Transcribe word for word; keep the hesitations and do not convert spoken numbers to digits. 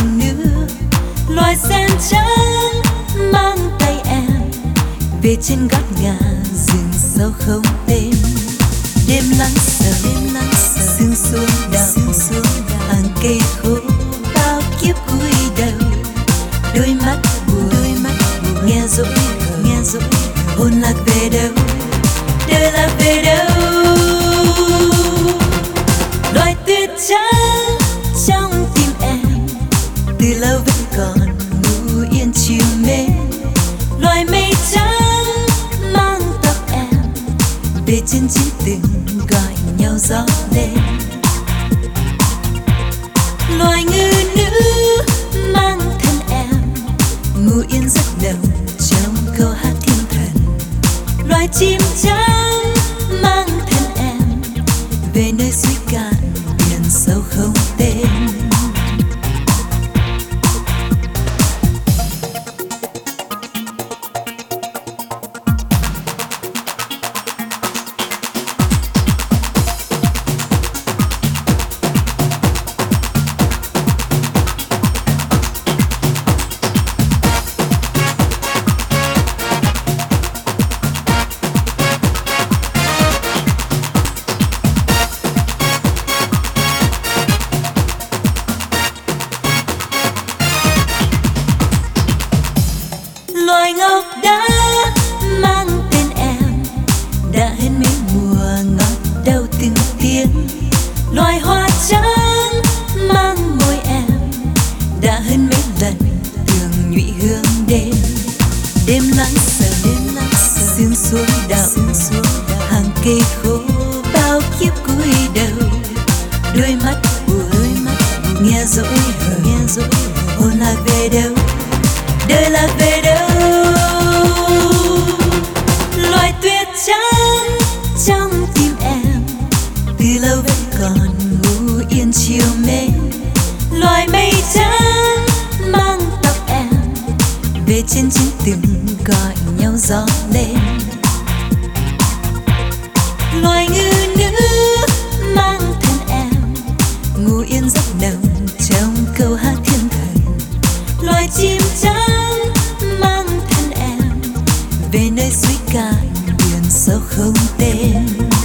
lần nữa. Loài sen trắng mang tay em về trên gót ngả rừng sâu không tên. Đêm lắng sầu, sương xuống đào, hàng cây khô bao kiếp cúi đầu. Đôi mắt buồn, nghe dỗi nghe dỗi hồn lạc về đâu, đời lạc về đâu. Loài tuyết trắng trong tim em từ lâu vẫn còn ngủ yên chiều mến. Loài mây trắng mang tóc em về chân chiến từng gọi nhau gió lên. Loài ngư nữ mang thân em ngủ yên giấc nồng trong câu hát thiên thần. Loài chim trắng mang thân em về nơi suối cạn biển sâu không tên. Loài ngọc đá mang tên em đã hết mấy mùa ngọt đau từng tiếng. Loài hoa trắng mang môi em đã hơn mấy lần thường nhụy hương đêm. Đêm lắng sầu, sương xuống đào, hàng cây khô bao kiếp cúi đầu. Đôi mắt buồn, nghe dỗi hồn lạc về đâu, đời lạc về đâu. Loài tuyết trắng trong tim em từ lâu vẫn còn ngủ yên chiều mến. Loài mây trắng mang tóc em về trên chiến từng gọi nhau gió lên. Loài ngư nữ mang thân em ngủ yên giấc nồng trong câu hát thiên thần. Loài chim trắng mang thân em về nơi suối cạn biển sâu không tên.